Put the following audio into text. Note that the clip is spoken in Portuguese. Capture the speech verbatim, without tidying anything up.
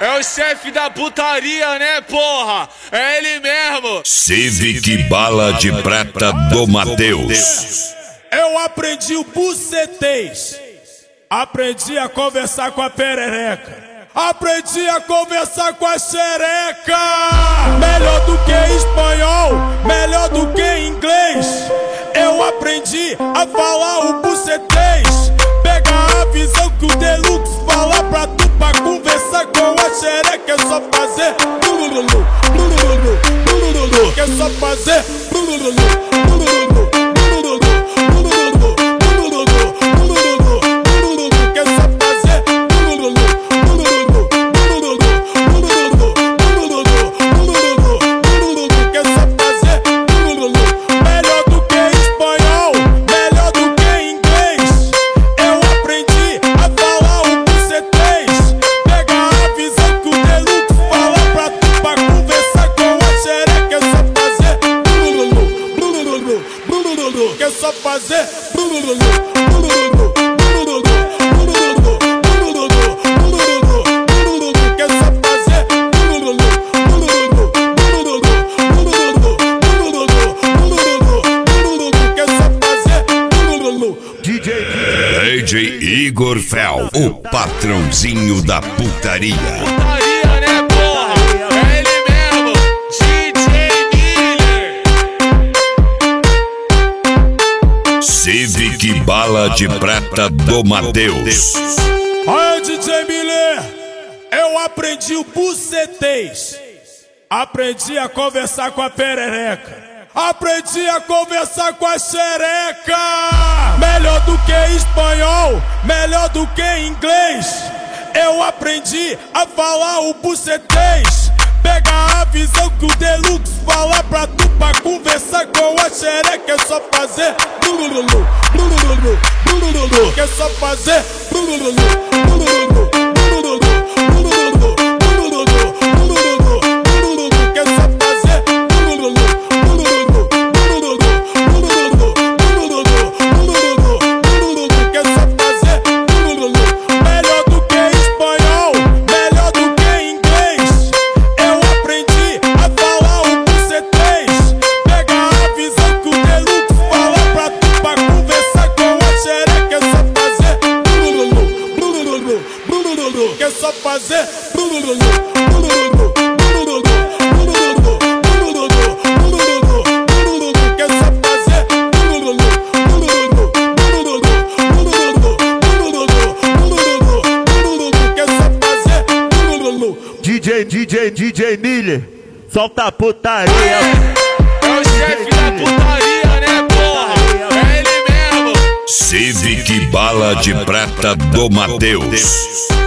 É o chefe da putaria, né, porra? É ele mesmo. Civic Bala de Prata do Mateus. Eu aprendi o bucetês. Aprendi a conversar com a perereca. Aprendi a conversar com a xereca. Melhor do que espanhol, melhor do que inglês. Eu aprendi a falar o bucetês. Pega a visão que o Deluxe fala pra tu, pra conversar com a xereca. É só fazer blulululu, blulululu, blulululu. É só fazer blulululu, blulululu, blulululu, blulululu, blulululu, blulululu, blulululu. É só fazer blulululu, blulululu, blulululu, blulululu, blulululu, blulululu, blulululu. É só fazer blulululu. Melhor do que espanhol, melhor do que inglês. Eu aprendi a falar o bucetês. Pega a visão que o Deluxe fala pra tu, pra conversar com a xereca. É só fazer blulululu, blulululu, blulululu. É só fazer blulululu, blulululu, blulululu, blulululu, blulululu, blulululu, blulululu. É só fazer blulululu, blulululu, blulululu, blulululu, blulululu, blulululu, blulululu. É só fazer blulululu. D J Igor Fel, o patrãozinho da putaria. Putaria, né, porra? É ele mesmo. D J Miller. Civic Bala de Prata do Mateus. Olha, D J Miller, eu aprendi o bucetês. Aprendi a conversar com a perereca. Aprendi a conversar com a xereca. Melhor do que espanhol, melhor do que inglês. Eu aprendi a falar o bucetês. Pega a visão que o Deluxe fala pra tu, pra conversar com a xereca. É só fazer blulululu, blulululu, blulululu. É só fazer blulululu, blulululu, blulululu, blulululu, blulululu, blulululu, blulululu. É só fazer blulululu, blulululu, blulululu, blulululu, blulululu, blulululu, blulululu. É só fazer blulululu. Melhor do que espanhol, melhor do que inglês. Eu aprendi a falar o bucetês. Pega a visão que o Deluxe fala pra tu, pra conversar com a xereca. É só fazer blulululu, blulululu, blulululu. É só fazer blulululu, blulululu, blulululu, blulululu, blulululu, blulululu, blulululu. É só fazer blulululu, blulululu, blulululu, blulululu, blulululu, blulululu, blulululu. É só fazer blulululu. D J, D J, D J Miller, solta a putaria. É o chefe da putaria, né, porra? É ele mesmo. Civic Bala de Prata do Mateus.